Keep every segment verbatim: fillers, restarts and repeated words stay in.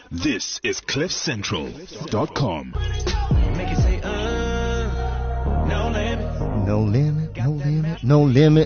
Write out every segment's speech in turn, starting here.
This is cliff central dot com. Make it say, uh, no limit. No limit, no limit, no limit.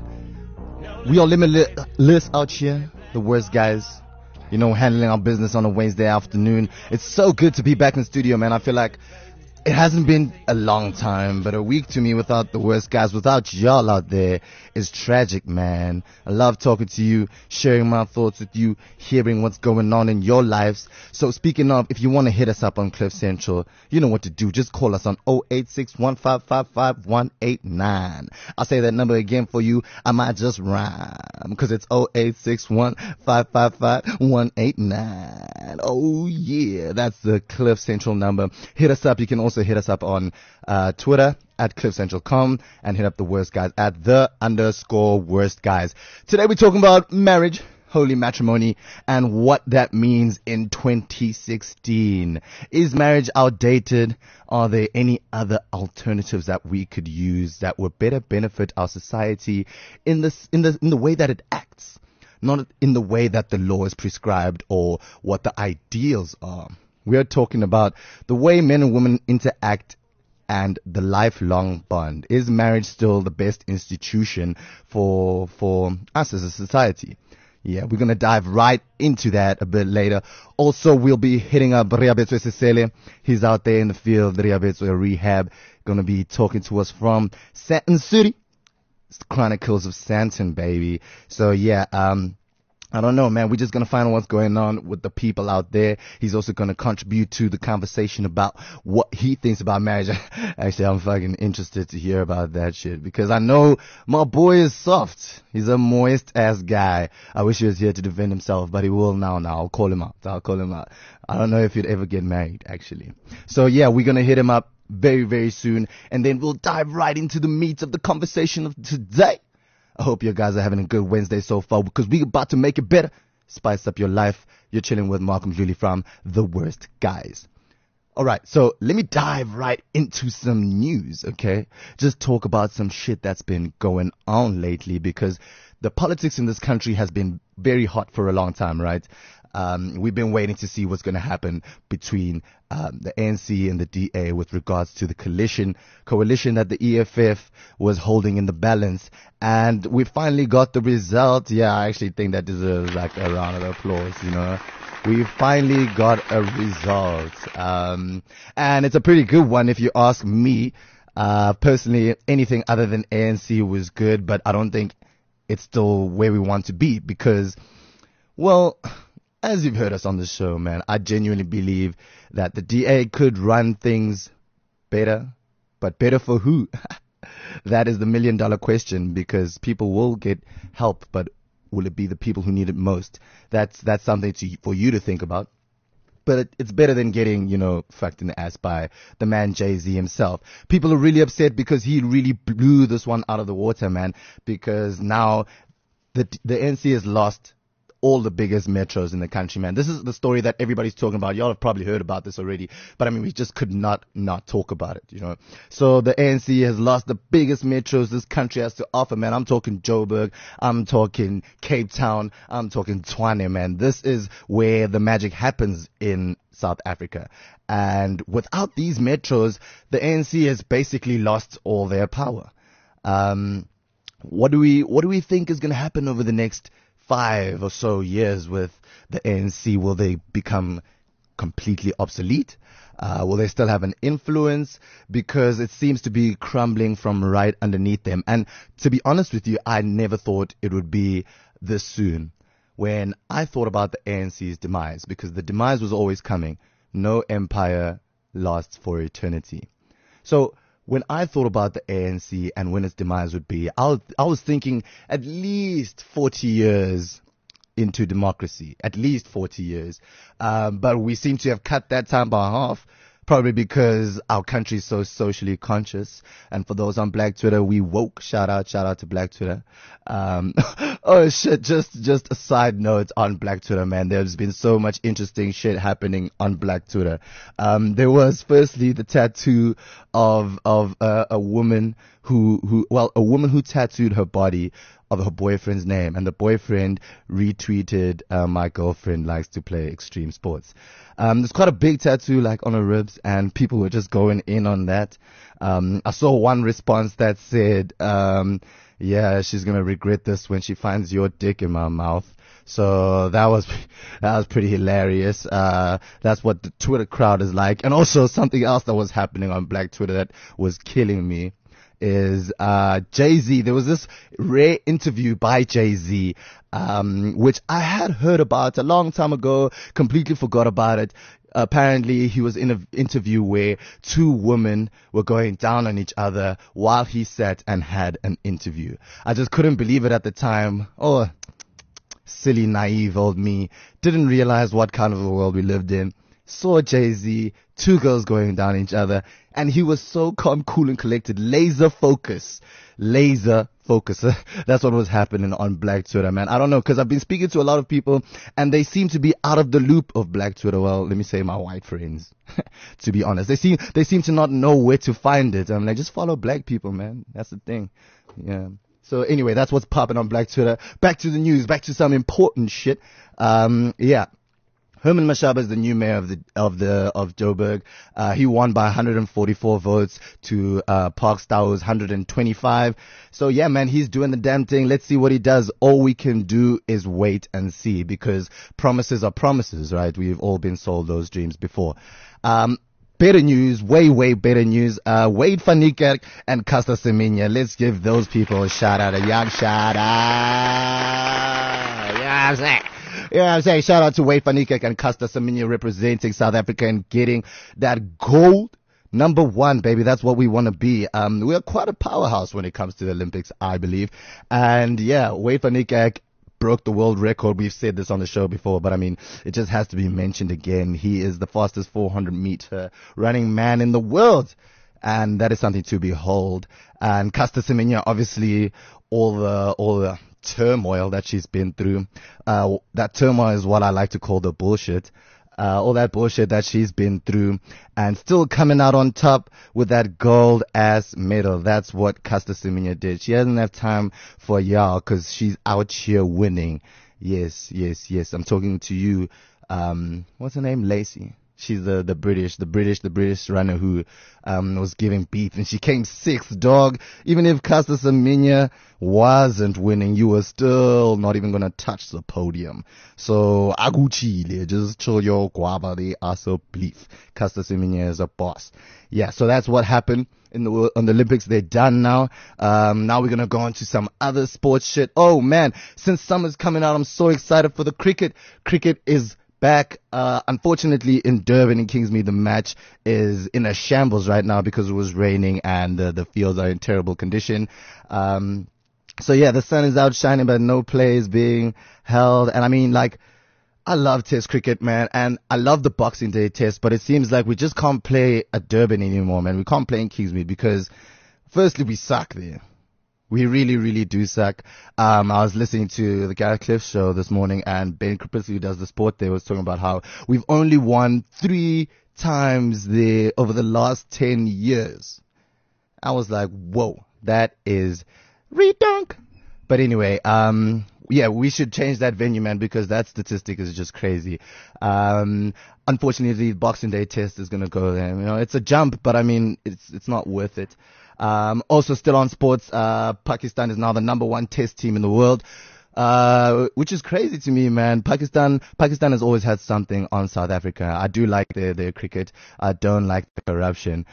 We are limitless out here, the worst guys. You know, handling our business on a Wednesday afternoon. It's so good to be back in the studio, man. I feel like it hasn't been a long time, but a week to me without the worst guys, without y'all out there, is tragic, man. I love talking to you, sharing my thoughts with you, hearing what's going on in your lives. So speaking of, if you want to hit us up on Cliff Central, you know what to do. Just call us on oh eight six, one five five five, one eight nine. I'll say that number again for you. I might just rhyme, because it's oh eight six, one five five five, one eight nine. Oh yeah, that's the Cliff Central number. Hit us up. You can also hit us up on uh, Twitter at cliff central dot com and hit up the worst guys at the underscore worst guys. Today we're talking about marriage, holy matrimony, and what that means in twenty sixteen. Is marriage outdated? Are there any other alternatives that we could use that would better benefit our society in this in the in the way that it acts, not in the way that the law is prescribed or what the ideals are? We are talking about the way men and women interact and the lifelong bond. Is marriage still the best institution for for us as a society? Yeah, we're going to dive right into that a bit later. Also, we'll be hitting up Riabetswe Sesele. He's out there in the field, Riabetswe Rehab, going to be talking to us from Sandton City. It's the Chronicles of Sandton, baby. So yeah, um... I don't know, man. We're just going to find out what's going on with the people out there. He's also going to contribute to the conversation about what he thinks about marriage. Actually, I'm fucking interested to hear about that shit because I know my boy is soft. He's a moist ass guy. I wish he was here to defend himself, but he will now. Now I'll call him out. I'll call him out. I don't know if he'd ever get married, actually. So yeah, we're going to hit him up very, very soon. And then we'll dive right into the meat of the conversation of today. I hope you guys are having a good Wednesday so far because we're about to make it better. Spice up your life. You're chilling with Malcolm Julie from The Worst Guys. Alright, so let me dive right into some news, okay? Just talk about some shit that's been going on lately because the politics in this country has been very hot for a long time, right? Um, we've been waiting to see what's going to happen between um, the A N C and the D A with regards to the coalition coalition that the E F F was holding in the balance. And we finally got the result. Yeah, I actually think that deserves like a round of applause, you know. We finally got a result. Um, and it's a pretty good one if you ask me. Uh, personally, anything other than A N C was good, but I don't think it's still where we want to be because, well, as you've heard us on the show, man, I genuinely believe that the D A could run things better, but better for who? That is the million dollar question because people will get help, but will it be the people who need it most? That's that's something to, for you to think about. But it, it's better than getting, you know, fucked in the ass by the man Jay-Z himself. People are really upset because he really blew this one out of the water, man, because now the the N C has lost all the biggest metros in the country, man. This is the story that everybody's talking about. Y'all have probably heard about this already, but I mean, we just could not not talk about it, you know. So the A N C has lost the biggest metros this country has to offer, man. I'm talking Joburg, I'm talking Cape Town, I'm talking Tshwane, man. This is where the magic happens in South Africa. And without these metros, the A N C has basically lost all their power. Um, what do we what do we think is going to happen over the next five or so years with the A N C? Will they become completely obsolete? Uh, will they still have an influence? Because it seems to be crumbling from right underneath them. And to be honest with you, I never thought it would be this soon when I thought about the A N C's demise, because the demise was always coming. No empire lasts for eternity. So when I thought about the A N C and when its demise would be, I was, I was thinking at least forty years into democracy, at least forty years. Um, but we seem to have cut that time by half, probably because our country is so socially conscious. And for those on Black Twitter, we woke. Shout out, shout out to Black Twitter. Um, oh shit, just, just a side note on Black Twitter, man. There's been so much interesting shit happening on Black Twitter. Um, there was firstly the tattoo of, of, uh, a woman who, who, well, a woman who tattooed her body of her boyfriend's name, and the boyfriend retweeted, uh, my girlfriend likes to play extreme sports. Um, there's quite a big tattoo like on her ribs, and people were just going in on that. Um, I saw one response that said, um, yeah, she's gonna regret this when she finds your dick in my mouth. So that was, that was pretty hilarious. Uh, that's what the Twitter crowd is like. And also something else that was happening on Black Twitter that was killing me is, uh, Jay-Z. There was this rare interview by Jay-Z, um, which I had heard about a long time ago, completely forgot about it. Apparently he was in an interview where two women were going down on each other while he sat and had an interview. I just couldn't believe it at the time. Oh, silly, naive old me. Didn't realize what kind of a world we lived in. Saw Jay-Z, two girls going down each other, and he was so calm, cool, and collected. Laser focus. Laser focus. That's what was happening on Black Twitter, man. I don't know, because I've been speaking to a lot of people, and they seem to be out of the loop of Black Twitter. Well, let me say my white friends, to be honest. They seem, they seem to not know where to find it. I'm like, just follow black people, man. That's the thing. Yeah. So anyway, that's what's popping on Black Twitter. Back to the news, back to some important shit. Um, yeah. Herman Mashaba is the new mayor of the, of the, of Joburg. Uh, he won by one hundred forty-four votes to, uh, Park Stow's one hundred twenty-five. So yeah, man, he's doing the damn thing. Let's see what he does. All we can do is wait and see, because promises are promises, right? We've all been sold those dreams before. Um, Better news, way, way better news. Uh, Wade van Niekerk and Caster Semenya. Let's give those people a shout out, a young shout out. You know what I'm saying? You know what I'm saying? Shout out to Wade van Niekerk and Caster Semenya representing South Africa and getting that gold. Number one, baby. That's what we want to be. Um, we are quite a powerhouse when it comes to the Olympics, I believe. And yeah, Wade van Niekerk broke the world record. We've said this on the show before, but I mean, it just has to be mentioned again. He is the fastest four hundred meter running man in the world, and that is something to behold. And Caster Semenya, obviously, all the all the turmoil that she's been through, uh, that turmoil is what I like to call the bullshit. Uh, all that bullshit that she's been through, and still coming out on top with that gold ass medal. That's what Caster Semenya did. She doesn't have time for y'all, cause she's out here winning. Yes, yes, yes. I'm talking to you. Um, what's her name? Lacey. She's the, the British, the British, the British runner who, um, was giving beats, and she came sixth, dog. Even if Caster Semenya wasn't winning, you were still not even gonna touch the podium. So, aguchile, just chill your guava, they are so bleef. Caster Semenya is a boss. Yeah, so that's what happened in the, on the Olympics. They're done now. Um, now we're gonna go on to some other sports shit. Oh man, since summer's coming out, I'm so excited for the cricket. Cricket is back. Uh, unfortunately in Durban and Kingsmead, the match is in a shambles right now because it was raining and uh, the fields are in terrible condition. Um, so yeah, the sun is out shining, but no play is being held. And I mean, like, I love test cricket, man, and I love the Boxing Day test, but it seems like we just can't play at Durban anymore, man. We can't play in Kingsmead because firstly, we suck there. We really, really do suck. Um, I was listening to the Gareth Cliff show this morning, and Ben Kripis, who does the sport there, was talking about how we've only won three times there over the last ten years. I was like, whoa, that is redunk. But anyway, um, yeah, we should change that venue, man, because that statistic is just crazy. Um, unfortunately, the Boxing Day test is going to go there. You know, it's a jump, but I mean, it's, it's not worth it. Um, also still on sports, uh, Pakistan is now the number one test team in the world, uh, which is crazy to me, man. Pakistan, Pakistan has always had something on South Africa. I do like their, their cricket. I don't like the corruption,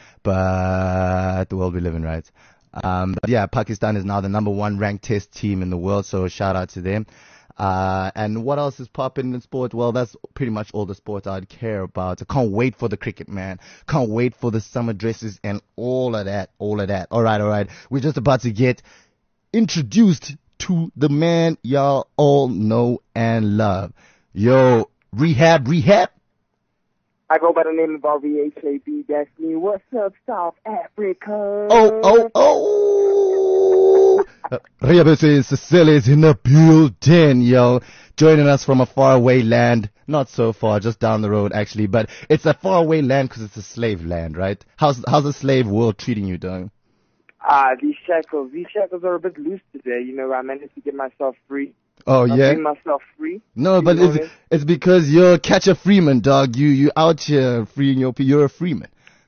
but the world we live in, right? Um, but yeah, Pakistan is now the number one ranked test team in the world, so shout out to them. Uh, and what else is popping in sport? Well, that's pretty much all the sports I'd care about. I can't wait for the cricket, man. Can't wait for the summer dresses and all of that, all of that. All right, all right. We're just about to get introduced to the man y'all all know and love. Yo, Rehab, Rehab. I go by the name of R V H A B. That's me. What's up, South Africa? Oh, oh, oh. uh, Rehab says Cecilia's in the building, yo. Joining us from a faraway land. Not so far, just down the road, actually. But it's a faraway land because it's a slave land, right? How's, how's the slave world treating you, dog? Ah, these shackles. These shackles are a bit loose today. You know, I managed to get myself free. Oh, I yeah? made myself free. No, You but know it's, what I mean? it's because you're Catcher Freeman, dog. You you out here freeing your people. You're a freeman.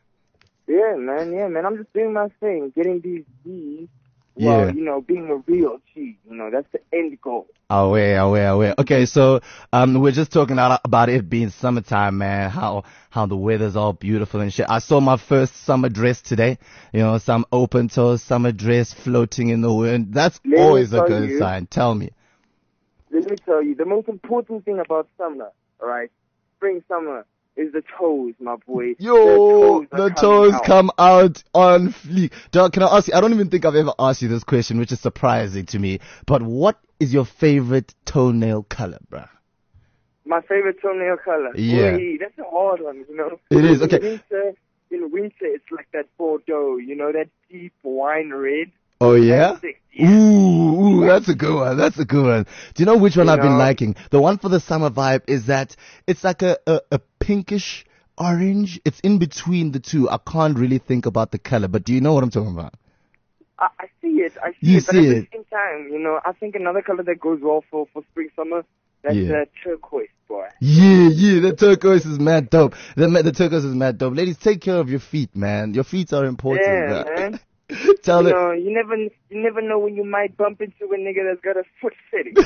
Yeah, man. Yeah, man. I'm just doing my thing. Getting these G's. Well, Yeah. you know, being a real G. You know, that's the end goal. Away, away, away. Okay, so um, we're just talking about, about it being summertime, man. How how the weather's all beautiful and shit. I saw my first summer dress today. You know, some open toe summer dress floating in the wind. That's Let me always a tell good you. sign. Tell me. Let me tell you, the most important thing about summer, all right, spring, summer, is the toes, my boy. Yo, the toes, are the coming toes out. come out on fleek. Dog, can I ask you? I don't even think I've ever asked you this question, which is surprising to me. But what is your favorite toenail color, bruh? My favorite toenail color. Yeah. Boy, that's a hard one, you know. It is, In okay. winter, in winter, it's like that Bordeaux, you know, that deep wine red. Oh, yeah? That's sick, yeah. Ooh, ooh, that's a good one. That's a good one. Do you know which one You I've been know- liking? The one for the summer vibe is that it's like a, a, a pinkish orange. It's in between the two. I can't really think about the color, but do you know what I'm talking about? I, I see it, I see You it, but see at it. the same time, you know, I think another color that goes well for, for spring, summer, that's Yeah. uh, turquoise, boy. Yeah, yeah, the turquoise is mad dope. The, ma- the turquoise is mad dope. Ladies, take care of your feet, man. Your feet are important. Yeah, bruh. man. Tell You it. know, you never, you never know when you might bump into a nigga that's got a foot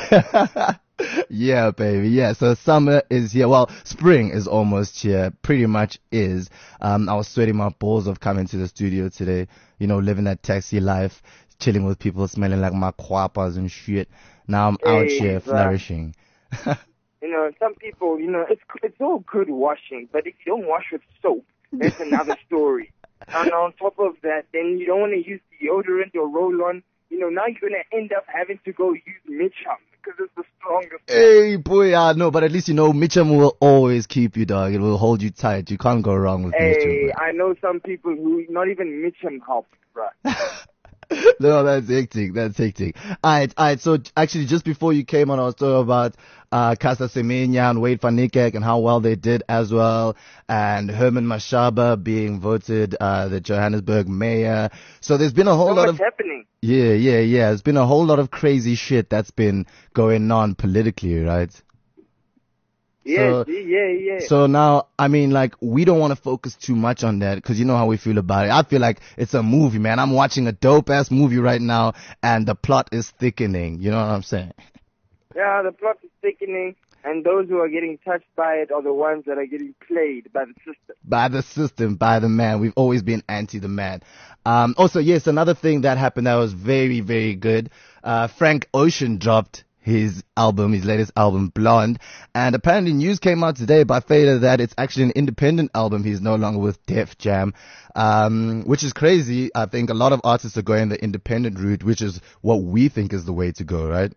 fetish. Yeah, baby. Yeah. So summer is here. Well, spring is almost here. Pretty much is. Um, I was sweating my balls off coming to the studio today. You know, living that taxi life, chilling with people, smelling like my quapas and shit. Now I'm out Hey, here bruh. flourishing. You know, some people, you know, it's it's all good washing, but if you don't wash with soap, that's another story. And on top of that, then you don't want to use deodorant or roll-on. You know, now you're going to end up having to go use Mitchum because it's the strongest. Hey, boy, I know, but at least you know Mitchum will always keep you, dog. It will hold you tight. You can't go wrong with Hey, Mitchum, bro. I know some people who not even Mitchum helps, bruh. No, that's hectic. That's hectic. Alright, alright. So actually, just before you came on, I was talking about uh Casa Semenya and Wade van Niekerk and how well they did as well, and Herman Mashaba being voted uh the Johannesburg mayor. So there's been a whole So lot much of happening. yeah, yeah, yeah. There's been a whole lot of crazy shit that's been going on politically, right? Yeah, So- G, yeah, yeah. So now, I mean, like, we don't want to focus too much on that because you know how we feel about it. I feel like it's a movie, man. I'm watching a dope ass movie right now and the plot is thickening. You know what I'm saying? Yeah, the plot is thickening, and those who are getting touched by it are the ones that are getting played by the system. By the system, by the man. We've always been anti the man. Um, also, yes, another thing that happened that was very, very good. Uh, Frank Ocean dropped his album, his latest album, Blonde. And apparently news came out today by Fader that it's actually an independent album. He's no longer with Def Jam, um, which is crazy. I think a lot of artists are going the independent route, which is what we think is the way to go, right?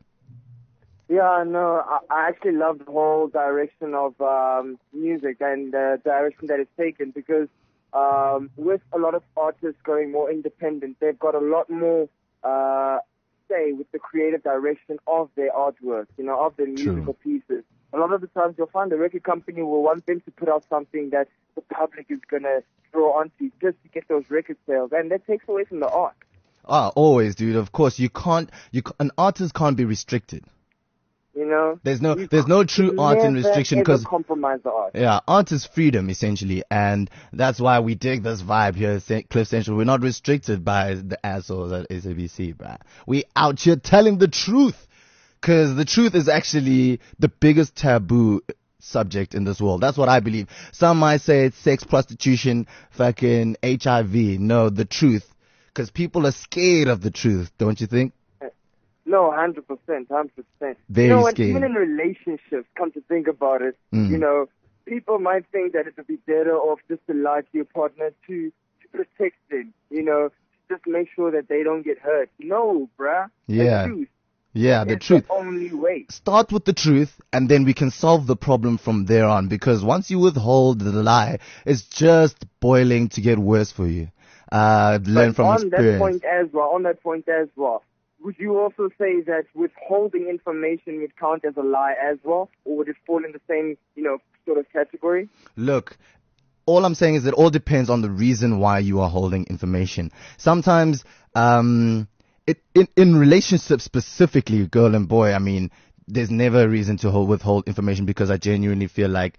Yeah, no, I, I actually love the whole direction of um, music and the direction that it's taken because um, with a lot of artists going more independent, they've got a lot more uh, say with the creative direction of their artwork, you know, of their musical pieces. A lot of the times you'll find the record company will want them to put out something that the public is going to draw onto just to get those record sales, and that takes away from the art. Ah, always, dude. Of course, you can't, you, ca- an artist can't be restricted. You know, There's no, You there's no true can art in never, restriction ever because compromise the art. yeah, art is freedom essentially, and that's why we dig this vibe here at Sa- Cliff Central. We're not restricted by the assholes at S A B C, bruh. We out here telling the truth, cause the truth is actually the biggest taboo subject in this world. That's what I believe. Some might say it's sex, prostitution, fucking H I V. No, the truth, cause people are scared of the truth, don't you think? No, one hundred percent, one hundred percent. Very you know, and scared. even in relationships, come to think about it, Mm. you know, people might think that it would be better off just to lie to your partner to, to protect them, you know, just make sure that they don't get hurt. No, bruh. Yeah. The truth. Yeah, the It's truth. the only way. Start with the truth and then we can solve the problem from there on, because once you withhold the lie, it's just boiling to get worse for you. Uh, learn But from on that experience. point as well, on that point as well, would you also say that withholding information would count as a lie as well, or would it fall in the same, you know, sort of category? Look, all I'm saying is it all depends on the reason why you are holding information. Sometimes, um, it, in, in relationships specifically, girl and boy, I mean, there's never a reason to hold, withhold information because I genuinely feel like,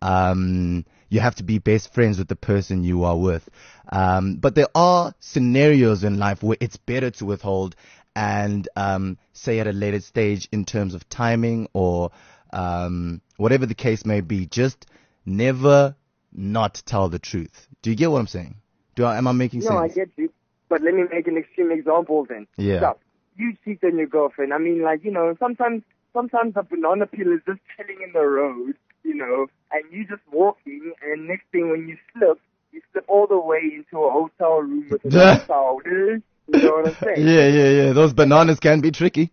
um, you have to be best friends with the person you are with. Um, but there are scenarios in life where it's better to withhold and, um, say at a later stage in terms of timing or, um, whatever the case may be, just never not tell the truth. Do you get what I'm saying? Do I, am I making No, sense? I get you. But let me make an extreme example then. Yeah. So, you cheat on your girlfriend. I mean, like, you know, sometimes, sometimes a banana peel is just chilling in the road, you know, and you just walking, and next thing when you slip, you slip all the way into a hotel room with a towel. You know what I'm saying? Yeah, yeah, yeah. Those bananas can be tricky.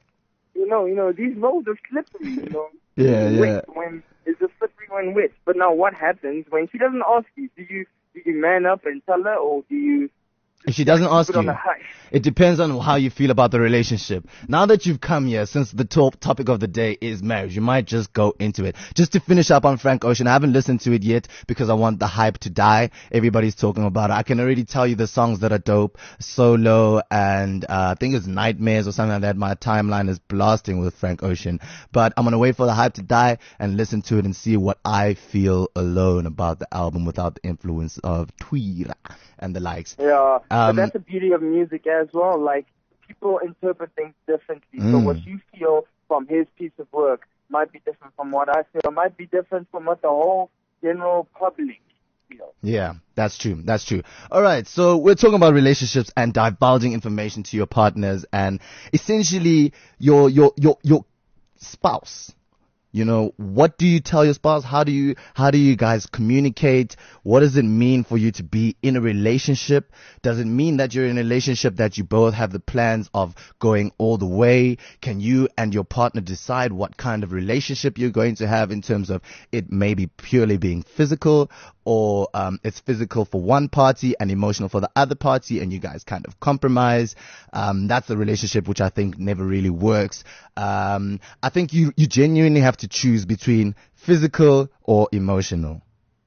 You know, you know, these roads are slippery, you know. Yeah, It's yeah. wet when it's just slippery when wet. But now what happens when she doesn't ask you? Do you do you man up and tell her, or do you If she doesn't ask keep it on you, the hush? it depends on how you feel about the relationship. Now that you've come here, since the top topic of the day is marriage, you might just go into it. Just to finish up on Frank Ocean, I haven't listened to it yet because I want the hype to die. Everybody's talking about it. I can already tell you the songs that are dope. Solo and uh, I think it's Nightmares or something like that. My timeline is blasting with Frank Ocean. But I'm going to wait for the hype to die and listen to it and see what I feel alone about the album without the influence of Tweera and the likes. Yeah, Um, but that's the beauty of music as well. Like, people interpret things differently. So Mm. what you feel from his piece of work might be different from what I feel. Might be different from what the whole general public feels. Yeah, that's true. That's true. All right. So we're talking about relationships and divulging information to your partners and essentially your, your, your, your spouse. You know, what do you tell your spouse? How do you, how do you guys communicate? What does it mean for you to be in a relationship? Does it mean that you're in a relationship that you both have the plans of going all the way? Can you and your partner decide what kind of relationship you're going to have in terms of it maybe purely being physical or, um, it's physical for one party and emotional for the other party and you guys kind of compromise? Um, that's the relationship which I think never really works. Um, I think you, you genuinely have to choose between physical or emotional.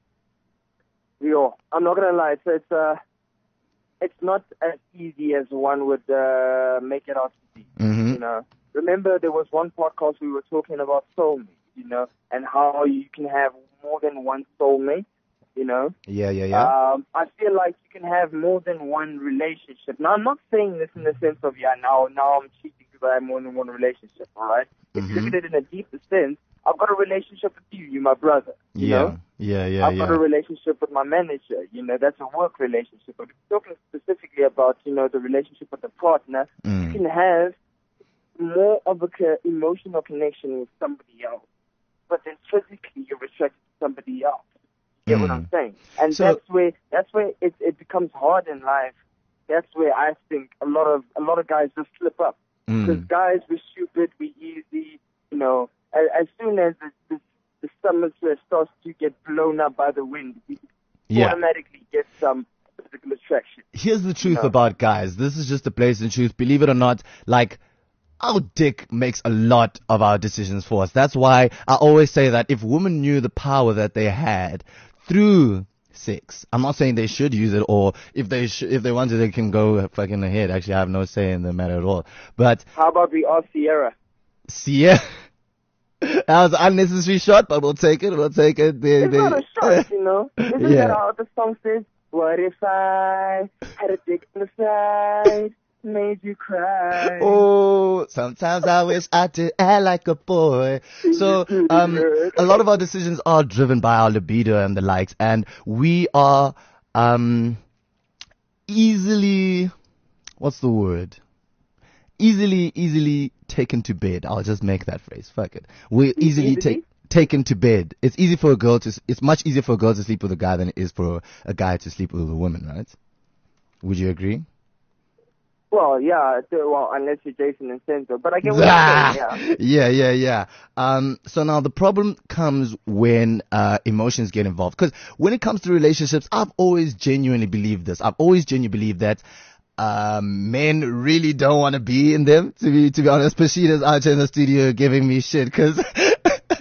Yo, I'm not gonna lie, it's it's, uh, it's not as easy as one would uh, make it out to be. Mm-hmm. You know, remember there was one podcast we were talking about soulmates, you know, and how you can have more than one soulmate. You know, Yeah, yeah, yeah. um, I feel like you can have more than one relationship. Now, I'm not saying this in the sense of yeah, now now I'm cheating because I have more than one relationship. All right, if you look at it in a deeper sense, I've got a relationship with you. You're my brother. You yeah, know? yeah, yeah, I've yeah. got a relationship with my manager. You know, that's a work relationship. But if you're talking specifically about, you know, the relationship with the partner, Mm. you can have more of a co- emotional connection with somebody else. But then physically you're restricted to somebody else. You get what Mm. I'm saying? And So- that's where that's where it, it becomes hard in life. That's where I think a lot of a lot of guys just slip up. Because Mm. guys, we're stupid, we're easy, you know. As, as soon as the, the, the summer starts to get blown up by the wind, we Yeah. automatically get some physical attraction. Here's the truth No. about guys. This is just the blatant truth. Believe it or not, like, our dick makes a lot of our decisions for us. That's why I always say that if women knew the power that they had through sex, I'm not saying they should use it, or if they sh- if they want to, they can go fucking ahead. Actually, I have no say in the matter at all. But How about we ask Sierra? Sierra, that was an unnecessary shot, but we'll take it. We'll take it. They, It's they, not a shot, you know. Isn't Yeah. that how the song says? What if I had a dick on the side, made you cry? Oh, sometimes I wish I did act like a boy. So, um, a lot of our decisions are driven by our libido and the likes, and we are, um, easily, what's the word? Easily, easily taken to bed. I'll just make that phrase. Fuck it. We're easily Easily? take taken to bed. It's easy for a girl to, it's much easier for a girl to sleep with a guy than it is for a guy to sleep with a woman, right? Would you agree? Well, yeah, so- well, unless you're Jason and Senzo. But I get what Ah, you're saying, yeah, yeah. yeah, yeah. Um, so now the problem comes when uh, emotions get involved. Because when it comes to relationships, I've always genuinely believed this. I've always genuinely believed that um, men really don't want to be in them. To be to be honest, Pashita's out here in the studio giving me shit because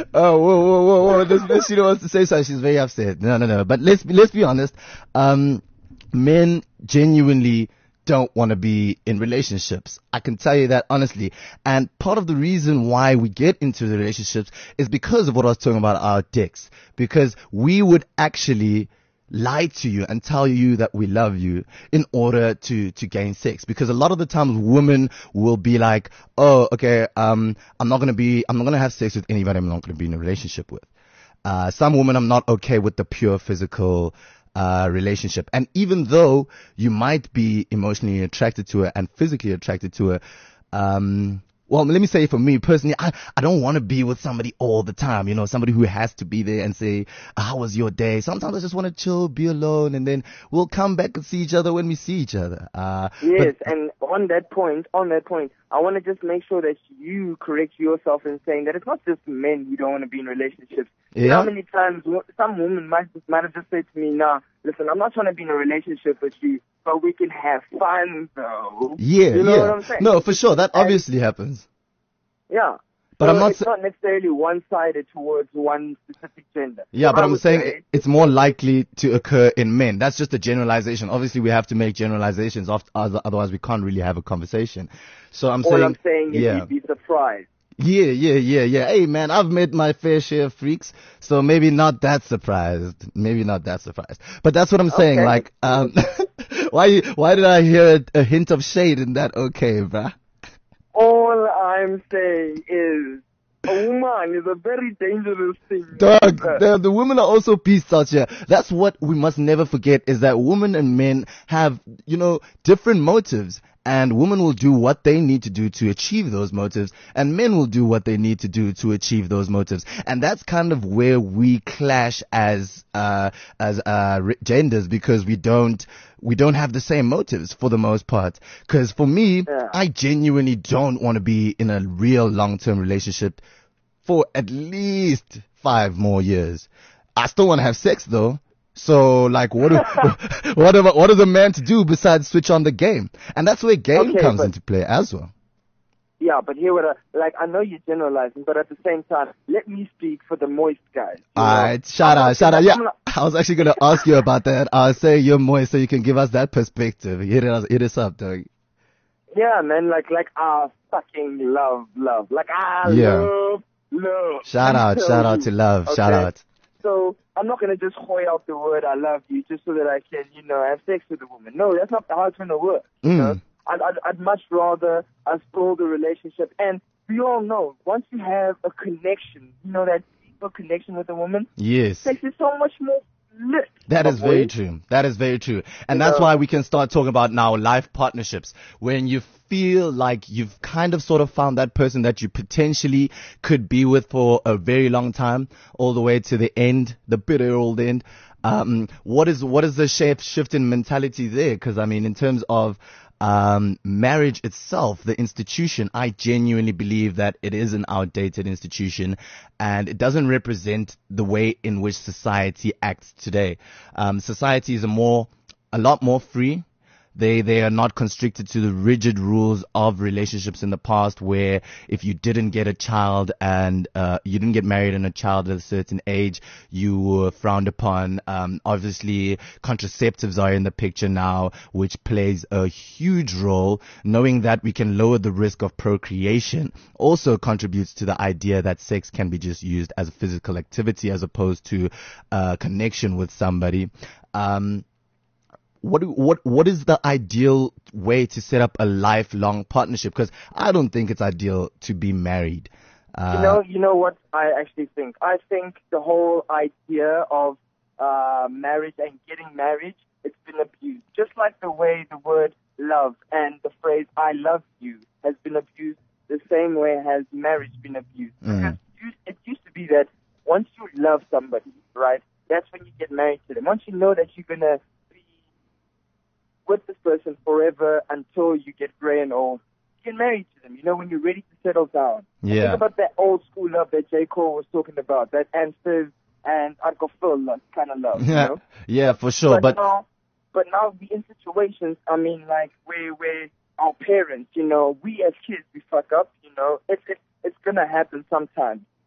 Oh, whoa, whoa, whoa, whoa. This, this, she wants to say something. She's very upset. No, no, no. But let's be, let's be honest. Um, men genuinely don't want to be in relationships. I can tell you that honestly. And part of the reason why we get into the relationships is because of what I was talking about, our dicks. Because we would actually lie to you and tell you that we love you in order to, to gain sex. Because a lot of the times women will be like, oh, okay, um, I'm not going to be, I'm not going to have sex with anybody I'm not going to be in a relationship with. Uh, some women I'm not okay with the pure physical, uh, relationship. And even though you might be emotionally attracted to her and physically attracted to her, um, well, let me say for me personally, I, I don't want to be with somebody all the time, you know, somebody who has to be there and say, how was your day? Sometimes I just want to chill, be alone, and then we'll come back and see each other when we see each other. Uh, Yes, but, and on that point, on that point, I want to just make sure that you correct yourself in saying that it's not just men who don't want to be in relationships. You know Yeah. how many times wo- some women might, might have just said to me, nah, listen, I'm not trying to be in a relationship with you, but we can have fun, though. yeah, You know yeah. what I'm saying? No, for sure. That And- obviously happens. Yeah. But So I'm not it's sa- not necessarily one-sided towards one specific gender. Yeah, but I I'm would saying say- it's more likely to occur in men. That's just a generalization. Obviously, we have to make generalizations, oft- other- otherwise we can't really have a conversation. So I'm all saying, I'm saying is yeah, you'd be surprised. yeah, yeah, yeah, yeah. Hey, man, I've met my fair share of freaks, so maybe not that surprised. Maybe not that surprised. But that's what I'm saying. Okay. Like, um, why, why did I hear a, a hint of shade in that? Okay, bruh. All I'm saying is a woman is a very dangerous thing. Dog, Uh, the, the women are also beasts out here. That's what we must never forget, is that women and men have, you know, different motives. And women will do what they need to do to achieve those motives, and men will do what they need to do to achieve those motives. And that's kind of where we clash as uh as uh re- genders, because we don't we don't have the same motives for the most part. Because for me, Yeah. I genuinely don't want to be in a real long-term relationship for at least five more years. I still want to have sex though. So like, what do, what am, what is a man to do besides switch on the game? And that's where game Okay, comes but- into play as well. Yeah, but here what I, like, I know you're generalizing, but at the same time, let me speak for the moist guys. you know? Alright, shout I'm out, not shout out. gonna- Yeah, I'm not- I was actually gonna ask you about that. I'll say you're moist so you can give us that perspective. Hit us, hit us up, dog. Yeah, man, like, like, I fucking love, love. Like, I Yeah. love, love. Shout Let me out, tell shout out you, to love, shout okay? out. So, I'm not going to just hoy out the word I love you just so that I can, you know, have sex with a woman. No, that's not how it's going to work. You Mm. know? I'd, I'd, I'd much rather us build a relationship. And we all know, once you have a connection, you know, that deeper connection with a woman, Yes. sex is so much more lit. That is my very boy. true. That is very true. And You that's know- why we can start talking about now life partnerships. When you feel like you've kind of sort of found that person that you potentially could be with for a very long time, all the way to the end, the bitter old end. Um, what is, what is the shift, shift in mentality there? Cause I mean, in terms of, um, marriage itself, the institution, I genuinely believe that it is an outdated institution and it doesn't represent the way in which society acts today. Um, society is a more, a lot more free. They, they are not constricted to the rigid rules of relationships in the past, where if you didn't get a child and, uh, you didn't get married and a child at a certain age, you were frowned upon. Um, obviously contraceptives are in the picture now, which plays a huge role. Knowing that we can lower the risk of procreation also contributes to the idea that sex can be just used as a physical activity as opposed to a connection with somebody. Um, What do- what what is the ideal way to set up a lifelong partnership? Because I don't think it's ideal to be married. Uh, You know, you know what I actually think? I think the whole idea of uh, marriage and getting married, it's been abused. Just like the way the word love and the phrase I love you has been abused, the same way has marriage been abused. Mm. Because it used- it used to be that once you love somebody, right, that's when you get married to them. Once you know that you're going to be with this person forever until you get gray and old, you get married to them, you know, when you're ready to settle down. Yeah. Think about that old school love that J. Cole was talking about, that Answers and Uncle Phil love, kind of love, you yeah, know? yeah, for sure. But, now, but now we in situations, I mean, like, where, where our parents, you know, we as kids, we fuck up, you know, it's, it's, it's gonna happen sometimes.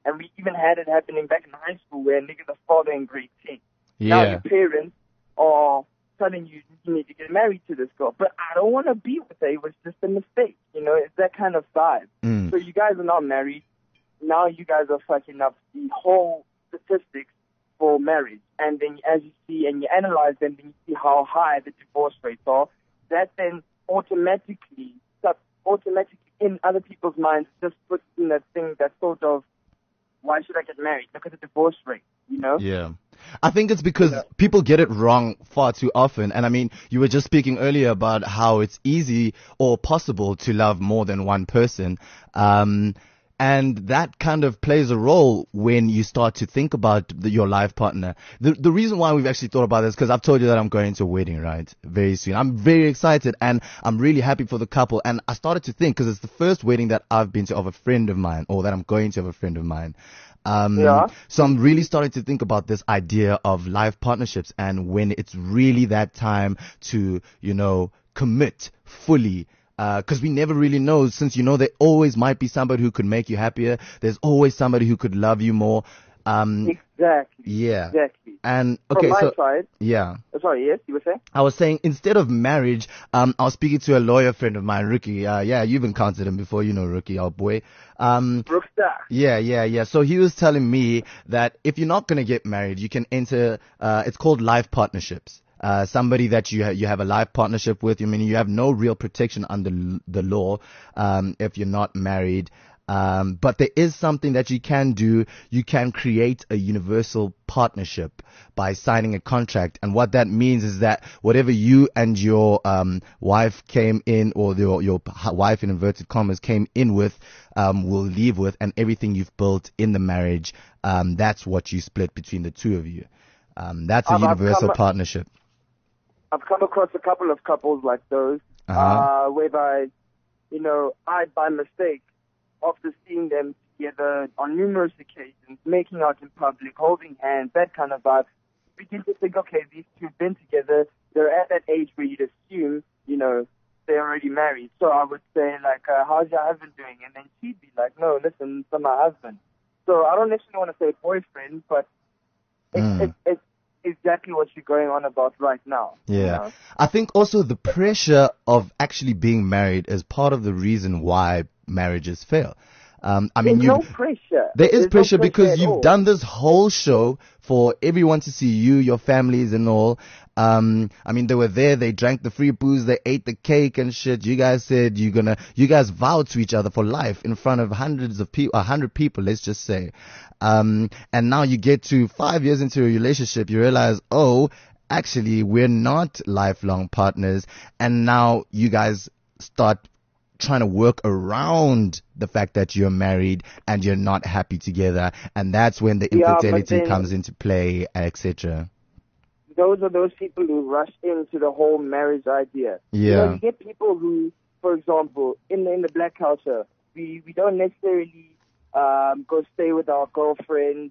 And we even had it happening back in high school where niggas are father in grade ten. Now Yeah. your parents are telling you you need to get married to this girl. But I don't want to be with her. It was just a mistake. You know, it's that kind of vibe. Mm. So you guys are not married. Now you guys are fucking up the whole statistics for marriage. And then as you see and you analyze them, then you see how high the divorce rates are. That then automatically, sub- automatically in other people's minds just puts in that thing, that sort of, why should I get married? Look at the divorce rate, you know? Yeah. I think it's because Yeah. people get it wrong far too often. And I mean, you were just speaking earlier about how it's easy or possible to love more than one person. Um, and that kind of plays a role when you start to think about the, your life partner. The, the reason why we've actually thought about this, because I've told you that I'm going to a wedding, right? Very soon. I'm very excited and I'm really happy for the couple. And I started to think, because it's the first wedding that I've been to of a friend of mine, or that I'm going to of a friend of mine. Um, Yeah. So I'm really starting to think about this idea of life partnerships and when it's really that time to, you know, commit fully. Uh 'cause we never really know, since, you know, there always might be somebody who could make you happier. There's always somebody who could love you more. Um, Exactly. yeah. Exactly. And okay, From my so side, yeah. oh, sorry, yes, you were saying? I was saying, instead of marriage, um, I was speaking to a lawyer friend of mine, Ricky. Uh, yeah, you've encountered him before, you know, Ricky, our boy. Um, Brookstar. yeah, yeah, yeah. So he was telling me that if you're not going to get married, you can enter, uh, it's called life partnerships. Uh, somebody that you ha- you have a life partnership with, I mean, you have no real protection under l- the law, um, if you're not married. Um, but there is something that you can do. You can create a universal partnership by signing a contract. And what that means is that whatever you and your, um, wife came in, or your, your wife in inverted commas came in with, um, will leave with, and everything you've built in the marriage, um, that's what you split between the two of you. Um, that's a I've- I've universal come- partnership. I've come across a couple of couples like those, Uh-huh. uh, whereby, you know, I, by mistake, after seeing them together on numerous occasions, making out in public, holding hands, that kind of vibe, begin to think, okay, these two have been together. They're at that age where you'd assume, you know, they're already married. So I would say, like, uh, how's your husband doing? And then she'd be like, no, listen, it's my husband. So I don't necessarily want to say boyfriend, but it's, Mm. it's, it's exactly what you're going on about right now. you Yeah. know? I think also the pressure of actually being married is part of the reason why marriages fail. Um, I mean, There's you no pressure. there is There's no pressure because at you've all. done this whole show for everyone to see, you, your families and all. Um, I mean, they were there, they drank the free booze, they ate the cake and shit. You guys said you're gonna, you guys vowed to each other for life in front of hundreds of people, a hundred people, let's just say. Um, and now you get to five years into a relationship, you realize, oh, actually, we're not lifelong partners. And now you guys start trying to work around the fact that you're married and you're not happy together, and that's when the Yeah, but infidelity then- comes into play, et cetera. Those are those people who rush into the whole marriage idea. You know, Yeah. you get people who, for example, in the, in the black culture, we, we don't necessarily um, go stay with our girlfriend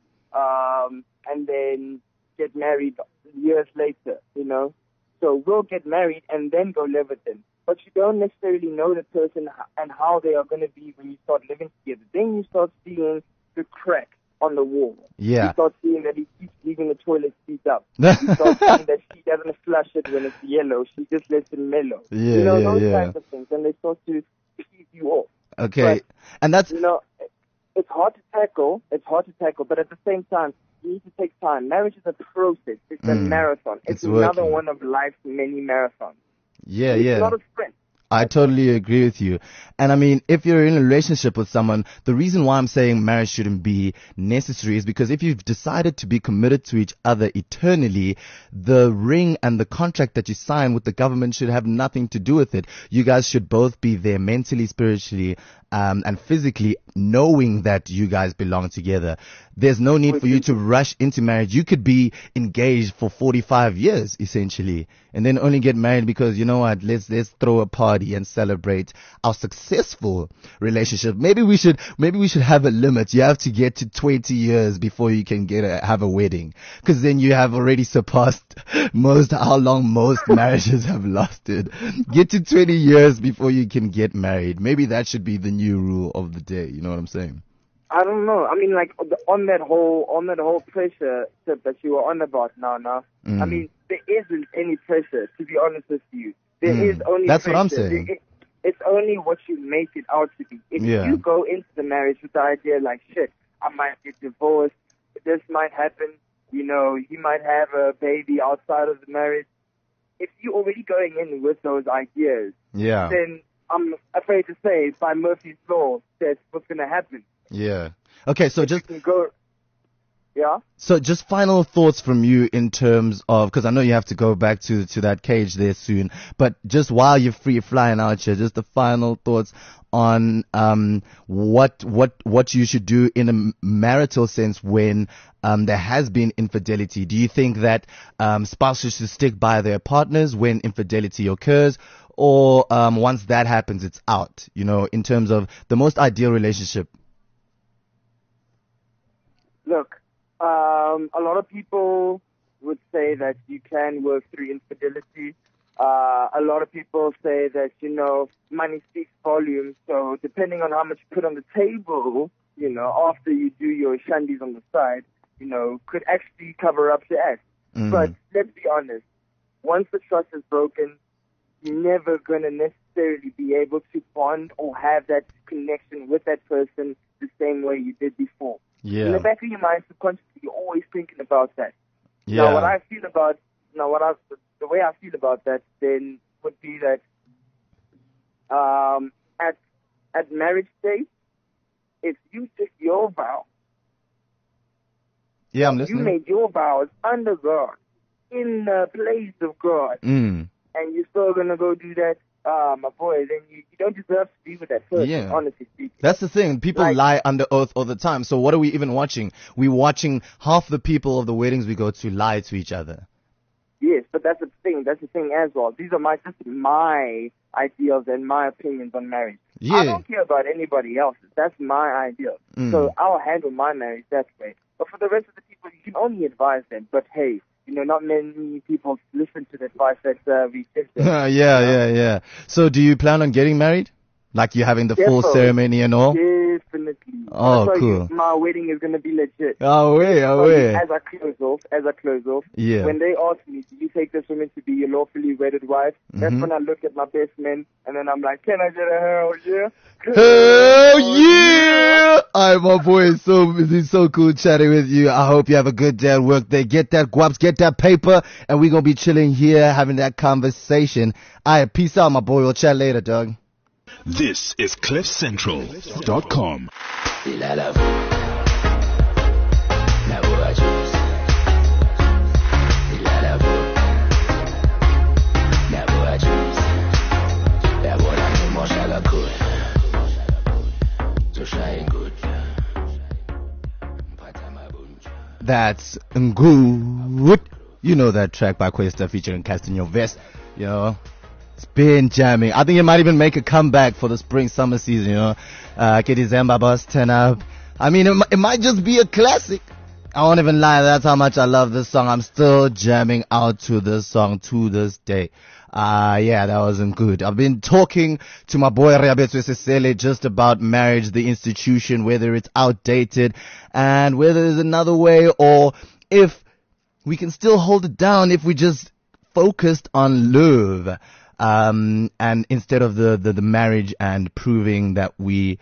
um, and then get married years later, you know. So we'll get married and then go live with them. But you don't necessarily know the person h- and how they are going to be when you start living together. Then you start seeing the crack on the wall. Yeah. You start seeing that he keeps leaving the toilet seat up. You start seeing that she doesn't flush it when it's yellow. She just lets it mellow. Yeah, you know, yeah, those yeah. kinds of things. And they start to keep you off. Okay. And that's, You know, it's hard to tackle. It's hard to tackle. But at the same time, you need to take time. Marriage is a process. It's a Mm. marathon. It's It's, another working. one of life's many marathons. yeah, It's yeah. not a sprint. I totally agree with you. And I mean, if you're in a relationship with someone, the reason why I'm saying marriage shouldn't be necessary is because if you've decided to be committed to each other eternally, the ring and the contract that you sign with the government should have nothing to do with it. You guys should both be there mentally, spiritually, um, and physically, knowing that you guys belong together. There's no need for you to rush into marriage. You could be engaged for forty-five years, essentially, and then only get married because, you know what, let's, let's throw a party and celebrate our successful relationship. Maybe we should, maybe we should have a limit. You have to get to twenty years before you can get a, have a wedding. Cause then you have already surpassed most, how long most marriages have lasted. Get to twenty years before you can get married. Maybe that should be the new rule of the day. You know what I'm saying? I don't know. I mean, like the- on that whole on that whole pressure tip that you were on about now. Now, Mm. I mean, there isn't any pressure. To be honest with you, there Mm. is only. That's what I'm pressure. saying. It- it's only what you make it out to be. If Yeah. you go into the marriage with the idea like, shit, I might get divorced, this might happen, you know, he might have a baby outside of the marriage. If you're already going in with those ideas, Yeah. then I'm afraid to say, by Murphy's Law, that's what's going to happen. Yeah. Okay, so just You can go, yeah? so just final thoughts from you in terms of, because I know you have to go back to to that cage there soon, but just while you're free flying out here, just the final thoughts on um what what what you should do in a marital sense when um there has been infidelity. Do you think that um spouses should stick by their partners when infidelity occurs? Or um, once that happens, it's out, you know, in terms of the most ideal relationship? Look, um, a lot of people would say that you can work through infidelity. Uh, a lot of people say that, you know, money speaks volumes. So depending on how much you put on the table, you know, after you do your shandies on the side, you know, could actually cover up your ass. Mm. But let's be honest, once the trust is broken, you're never going to necessarily be able to bond or have that connection with that person the same way you did before. Yeah. In the back of your mind, subconsciously, you're always thinking about that. Yeah. Now, what I feel about, now what I, the way I feel about that then would be that um, at at marriage day, if you took your vow, Yeah, I'm you listening. made your vows under God, in the place of God, Mm. and you're still gonna go do that, uh, my boy, then you, you don't deserve to be with that person, Yeah. honestly speaking. That's the thing. People Like- lie under oath all the time. So what are we even watching? We're watching half the people of the weddings we go to lie to each other. Yes, but that's the thing. That's the thing as well. These are my just my ideals and my opinions on marriage. I Yeah. don't care about anybody else's. That's my ideal. Mm. So I'll handle my marriage that way. But for the rest of the people, you can only advise them. But hey, you know, not many people listen to the advice that uh, we give them. yeah, yeah, yeah. So do you plan on getting married? Like you're having the full Definitely. ceremony and all? Definitely. Oh, That's why cool. You, my wedding is going to be legit. Oh, wait, oh, So wait. As I close off, as I close off, Yeah. when they ask me, do you take this woman to be your lawfully wedded wife? That's Mhm. when I look at my best man, and then I'm like, can I get a hell yeah? Hell yeah! Alright, my boy, it's so, it's so cool chatting with you. I hope you have a good day at work there. Get that guaps, get that paper, and we're gonna be chilling here, having that conversation. Alright, peace out, my boy. We'll chat later, dog. This is cliff central dot com. That's good. You know that track by Questa featuring Castillo Vest. You know, it's been jamming. I think it might even make a comeback for the spring summer season. You know, uh, K D Zamba bus turn up. I mean, it, mi- it might just be a classic. I won't even lie. That's how much I love this song. I'm still jamming out to this song to this day. Uh, yeah, that wasn't good. I've been talking to my boy Riabetsu Sesele just about marriage, the institution, whether it's outdated and whether there's another way, or if we can still hold it down if we just focused on love, um, and instead of the, the, the marriage and proving that we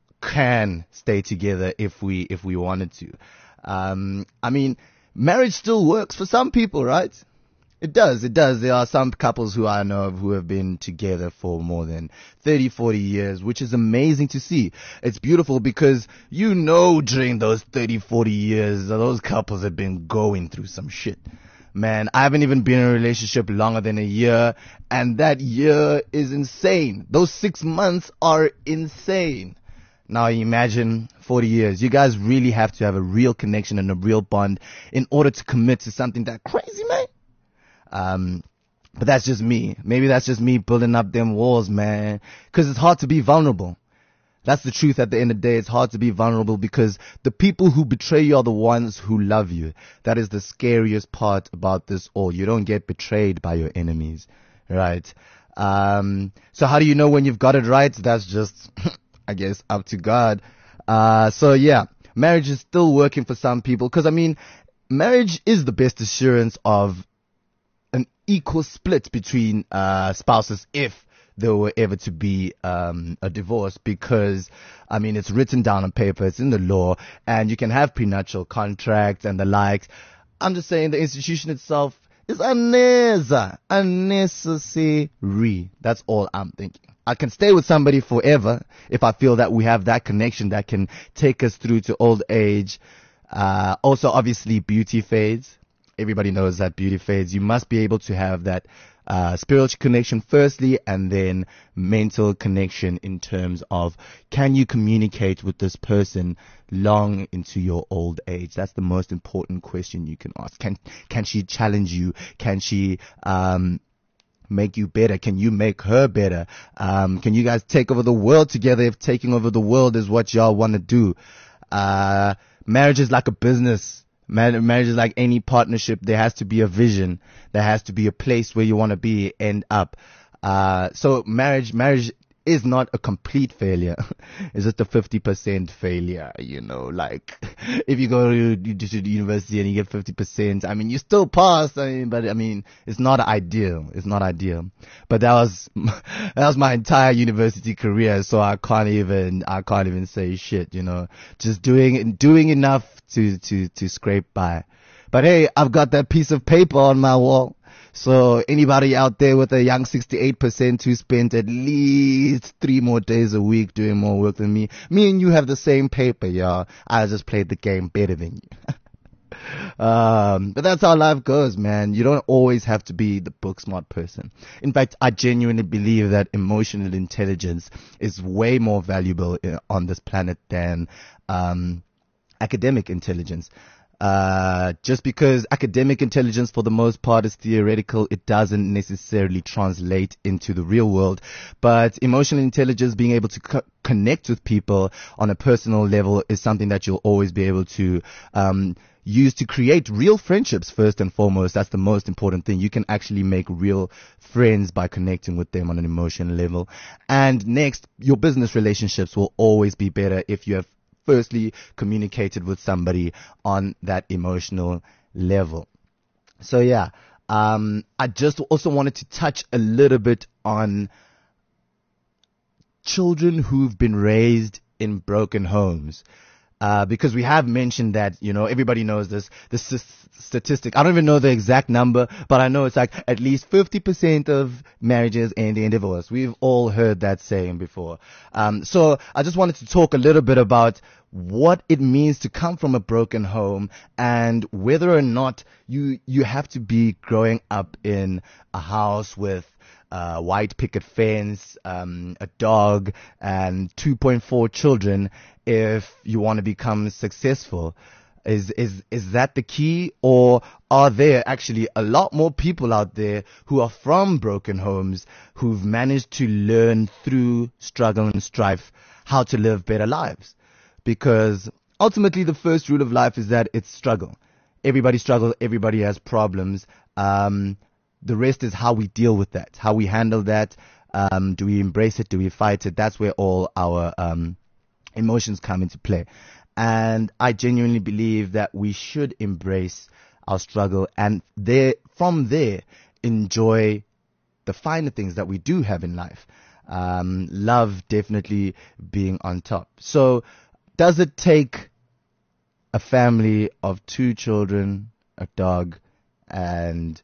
can stay together if we, if we wanted to. Um, I mean, marriage still works for some people, right? It does, it does. There are some couples who I know of who have been together for more than thirty, forty years, which is amazing to see. It's beautiful because you know during those thirty, forty years, those couples have been going through some shit. Man, I haven't even been in a relationship longer than a year, and that year is insane. Those six months are insane. Now imagine forty years. You guys really have to have a real connection and a real bond in order to commit to something that crazy, man. Um, but that's just me. Maybe that's just me building up them walls, man. Cause it's hard to be vulnerable. That's the truth at the end of the day. It's hard to be vulnerable because the people who betray you are the ones who love you. That is the scariest part about this all. You don't get betrayed by your enemies, right? Um, so how do you know when you've got it right? That's just, I guess, up to God. Uh, so yeah, marriage is still working for some people because I mean, marriage is the best assurance of an equal split between uh, spouses if there were ever to be um, a divorce, because I mean it's written down on paper, it's in the law, and you can have prenuptial contracts and the likes. I'm just saying the institution itself is unnecessary. Unnecessary. That's all I'm thinking. I can stay with somebody forever if I feel that we have that connection that can take us through to old age. Uh, also, obviously, beauty fades. Everybody knows that beauty fades. You must be able to have that uh, spiritual connection firstly, and then mental connection in terms of, can you communicate with this person long into your old age? That's the most important question you can ask. Can can she challenge you? Can she um make you better? Can you make her better? Um, can you guys take over the world together if taking over the world is what y'all want to do? Uh, marriage is like a business. Mar- marriage is like any partnership. There has to be a vision. There has to be a place where you want to be, end up. Uh, so marriage, marriage is not a complete failure. It's just a fifty percent failure, you know, like if you go to, to the university and you get fifty percent, I mean, you still pass, I mean, but I mean, it's not ideal. It's not ideal. But that was, that was my entire university career. So I can't even, I can't even say shit, you know, just doing, doing enough to, to, to scrape by. But hey, I've got that piece of paper on my wall. So anybody out there with a young sixty-eight percent who spent at least three more days a week doing more work than me, me and you have the same paper, y'all. I just played the game better than you. um, but that's how life goes, man. You don't always have to be the book smart person. In fact, I genuinely believe that emotional intelligence is way more valuable uh, on this planet than um, academic intelligence. Uh, just because academic intelligence for the most part is theoretical, it doesn't necessarily translate into the real world. But emotional intelligence, being able to co- connect with people on a personal level, is something that you'll always be able to, um, use to create real friendships first and foremost. That's the most important thing. You can actually make real friends by connecting with them on an emotional level. And next, your business relationships will always be better if you have firstly communicated with somebody on that emotional level. So yeah, um, I just also wanted to touch a little bit on children who've been raised in broken homes. Uh, because we have mentioned that, you know, everybody knows this, this is statistic. I don't even know the exact number, but I know it's like at least fifty percent of marriages end in divorce. We've all heard that saying before. Um, so I just wanted to talk a little bit about what it means to come from a broken home, and whether or not you, you have to be growing up in a house with Uh, white picket fence, um, a dog, and two point four children if you want to become successful. Is, is, is that the key? Or are there actually a lot more people out there who are from broken homes who've managed to learn through struggle and strife how to live better lives? Because ultimately the first rule of life is that it's struggle. Everybody struggles, everybody has problems. Um, The rest is how we deal with that, how we handle that. Um, do we embrace it? Do we fight it? That's where all our um, emotions come into play. And I genuinely believe that we should embrace our struggle, and there, from there, enjoy the finer things that we do have in life. Um, love definitely being on top. So does it take a family of two children, a dog, and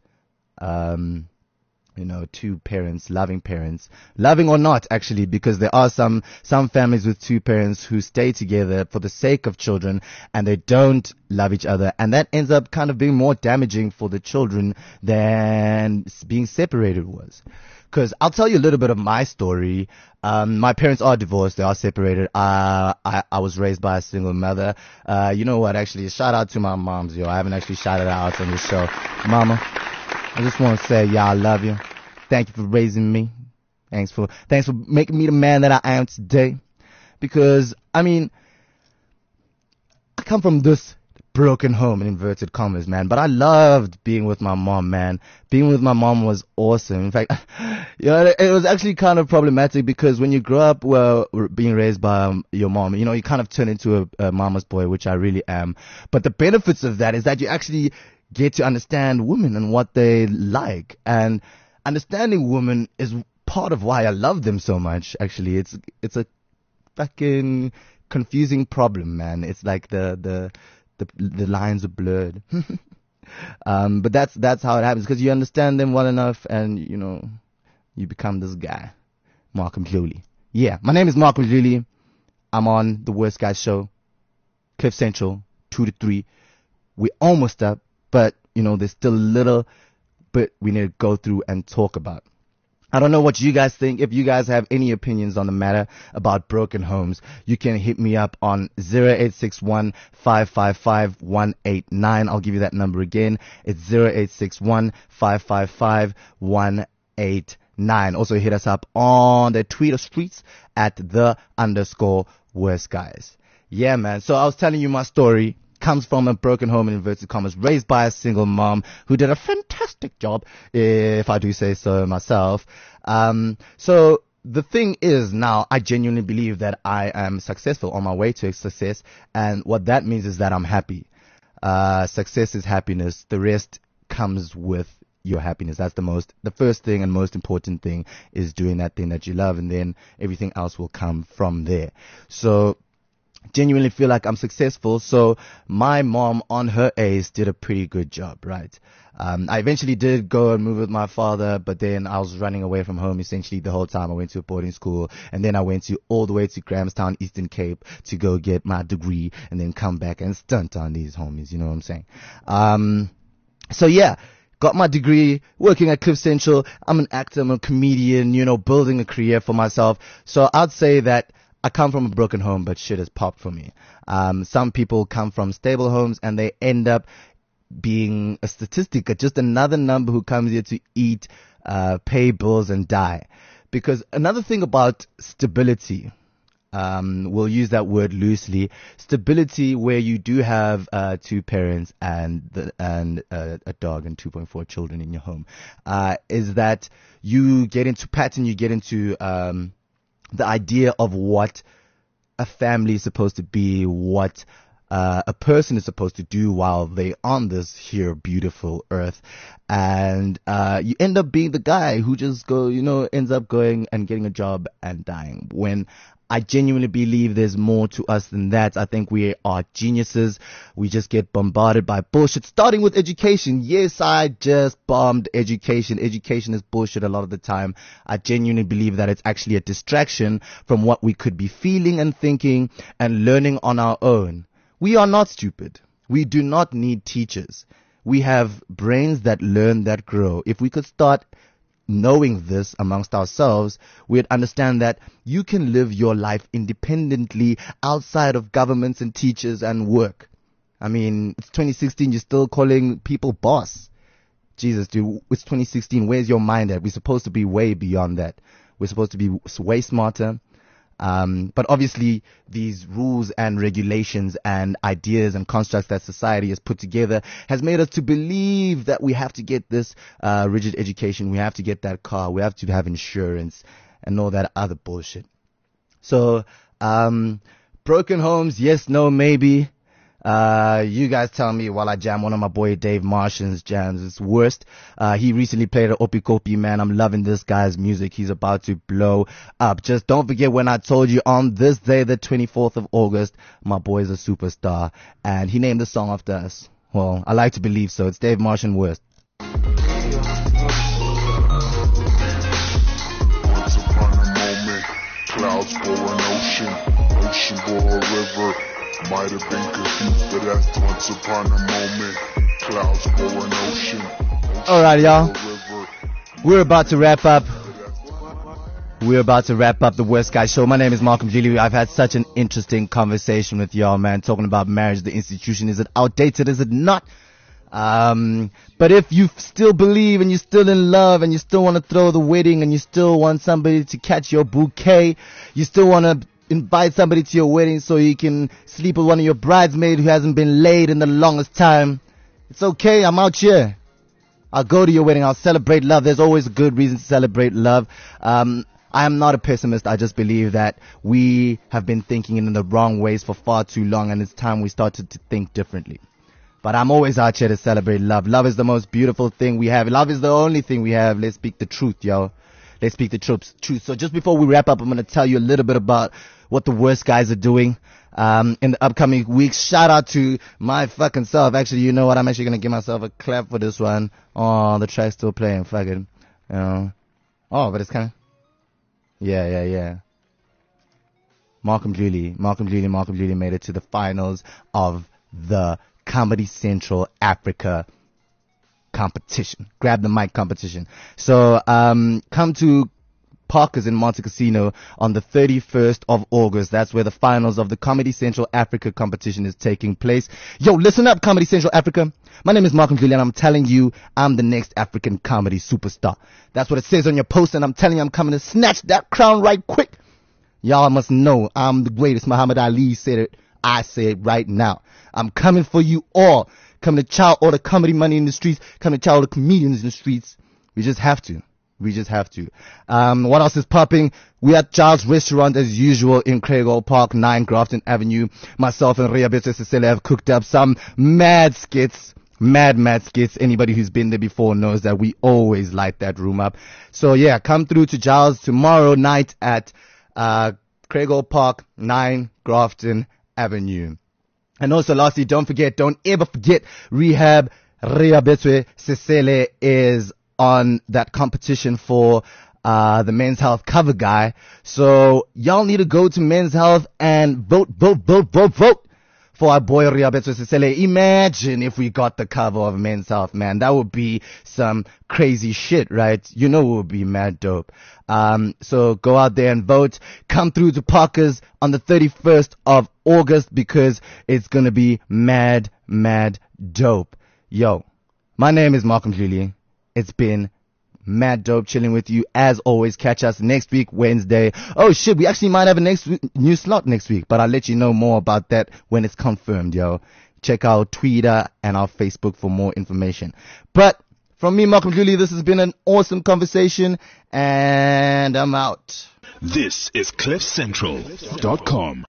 Um, you know, two parents, loving parents, loving or not, actually, because there are some, some families with two parents who stay together for the sake of children and they don't love each other. And that ends up kind of being more damaging for the children than being separated was. Cause I'll tell you a little bit of my story. Um, my parents are divorced. They are separated. Uh, I, I was raised by a single mother. Uh, you know what? Actually, shout out to my moms, yo. I haven't actually shouted her out on the show. Mama, I just want to say, yeah, I love you. Thank you for raising me. Thanks for, thanks for making me the man that I am today. Because, I mean, I come from this broken home in inverted commas, man. But I loved being with my mom, man. Being with my mom was awesome. In fact, you know, it, it was actually kind of problematic because when you grow up well, being raised by um, your mom, you know, you kind of turn into a, a mama's boy, which I really am. But the benefits of that is that you actually get to understand women and what they like. And understanding women is part of why I love them so much, actually. It's, it's a fucking confusing problem, man. It's like the, the, The, the lines are blurred. um, but that's, that's how it happens because you understand them well enough and, you know, you become this guy, Malcolm Julie. Yeah, my name is Malcolm Julie. I'm on the Worst Guys show, Cliff Central, two to three. We're almost up, but, you know, there's still a little bit we need to go through and talk about. I don't know what you guys think. If you guys have any opinions on the matter about broken homes, you can hit me up on zero eight six one, five five five, one eight nine. I'll give you that number again. It's zero eight six one, five five five, one eight nine. Also hit us up on the Twitter streets at the underscore worst guys. Yeah, man. So I was telling you my story. Comes from a broken home in inverted commas, raised by a single mom who did a fantastic job, if I do say so myself. Um, so the thing is now I genuinely believe that I am successful on my way to success. And what that means is that I'm happy. Uh, success is happiness. The rest comes with your happiness. That's the most, the first thing and most important thing is doing that thing that you love. And then everything else will come from there. So, genuinely feel like I'm successful. So my mom on her A's did a pretty good job, right? Um, I eventually did go and move with my father, but then I was running away from home essentially the whole time. I went to a boarding school and then I went to all the way to Grahamstown, Eastern Cape to go get my degree and then come back and stunt on these homies. You know what I'm saying? Um, so yeah. Got my degree, working at Cliff Central. I'm an actor, I'm a comedian, you know, building a career for myself. So I'd say that I come from a broken home, but shit has popped for me. Um, some people come from stable homes and they end up being a statistic, just another number who comes here to eat, uh, pay bills and die. Because another thing about stability, um, we'll use that word loosely, stability where you do have, uh, two parents and, the, and, uh, a dog and two point four children in your home, uh, is that you get into pattern, you get into, um, the idea of what a family is supposed to be, what uh, a person is supposed to do while they're on this here beautiful earth. And uh, you end up being the guy who just go, you know, ends up going and getting a job and dying. When I genuinely believe there's more to us than that. I think we are geniuses. We just get bombarded by bullshit, starting with education. Yes, I just bombed education. Education is bullshit a lot of the time. I genuinely believe that it's actually a distraction from what we could be feeling and thinking and learning on our own. We are not stupid. We do not need teachers. We have brains that learn, that grow. If we could start knowing this amongst ourselves, we'd understand that you can live your life independently outside of governments and teachers and work. I mean, it's twenty sixteen, you're still calling people boss. Jesus, dude, it's twenty sixteen. Where's your mind at? We're supposed to be way beyond that. We're supposed to be way smarter. Um, but obviously these rules and regulations and ideas and constructs that society has put together has made us to believe that we have to get this, uh, rigid education. We have to get that car. We have to have insurance and all that other bullshit. So, um, broken homes. Yes, no, maybe. Uh, you guys tell me while I jam one of my boy Dave Martian's jams. It's worst. Uh, he recently played at Opikopi, man. I'm loving this guy's music. He's about to blow up. Just don't forget when I told you on this day, the twenty-fourth of August, my boy is a superstar. And he named the song after us. Well, I like to believe so. It's Dave Martian Worst. Once upon a moment, clouds for an ocean, ocean for a river. Might have been confused, but that's once upon a moment. Clouds for an ocean. Alright, y'all. We're about to wrap up. We're about to wrap up the Worst Guy Show. My name is Malcolm Julie. I've had such an interesting conversation with y'all, man. Talking about marriage, the institution. Is it outdated? Is it not? Um, but if you still believe and you're still in love and you still want to throw the wedding and you still want somebody to catch your bouquet, you still want to invite somebody to your wedding so you can sleep with one of your bridesmaids who hasn't been laid in the longest time. It's okay. I'm out here. I'll go to your wedding. I'll celebrate love. There's always a good reason to celebrate love. Um, I am not a pessimist. I just believe that we have been thinking in the wrong ways for far too long, and it's time we started to think differently. But I'm always out here to celebrate love. Love is the most beautiful thing we have. Love is the only thing we have. Let's speak the truth, yo. Let's speak the truth. Truth. So just before we wrap up, I'm going to tell you a little bit about what the worst guys are doing um, in the upcoming weeks. Shout out to my fucking self. Actually, you know what? I'm actually going to give myself a clap for this one. Oh, the track's still playing. Fucking. You know. Oh, but it's kind of. Yeah, yeah, yeah. Malcolm Julie. Malcolm Julie. Malcolm Julie made it to the finals of the Comedy Central Africa competition. Grab the mic competition. So, um, come to Parker's in Monte Casino on the thirty-first of August. That's where the finals of the Comedy Central Africa competition is taking place. Yo, listen up, Comedy Central Africa. My name is Malcolm Julian. I'm telling you, I'm the next African comedy superstar. That's what it says on your post, and I'm telling you, I'm coming to snatch that crown right quick. Y'all must know I'm the greatest. Muhammad Ali said it. I say it right now. I'm coming for you all. Coming to chow all the comedy money in the streets. Coming to chow all the comedians in the streets. We just have to. We just have to. Um, what else is popping? We at Giles Restaurant as usual in Craigold Park, nine Grafton Avenue. Myself and Ria Cecilia have cooked up some mad skits. Mad, mad skits. Anybody who's been there before knows that we always light that room up. So yeah, come through to Giles tomorrow night at, uh, Craigold Park, nine Grafton Avenue. And also lastly, don't forget, don't ever forget, Rehab Ria Cecilia is on that competition for uh the Men's Health cover guy. So y'all need to go to Men's Health and vote, vote, vote, vote, vote for our boy Ria Cecilia. Imagine if we got the cover of Men's Health, man. That would be some crazy shit, right? You know it would be mad dope. Um, so go out there and vote. Come through to Parker's on the thirty-first of August because it's gonna be mad, mad dope. Yo, my name is Malcolm Julie. It's been mad dope chilling with you. As always, catch us next week, Wednesday. Oh shit, we actually might have a next w- new slot next week, but I'll let you know more about that when it's confirmed, yo. Check out Twitter and our Facebook for more information. But from me, Malcolm Julie, this has been an awesome conversation, and I'm out. This is cliff central dot com.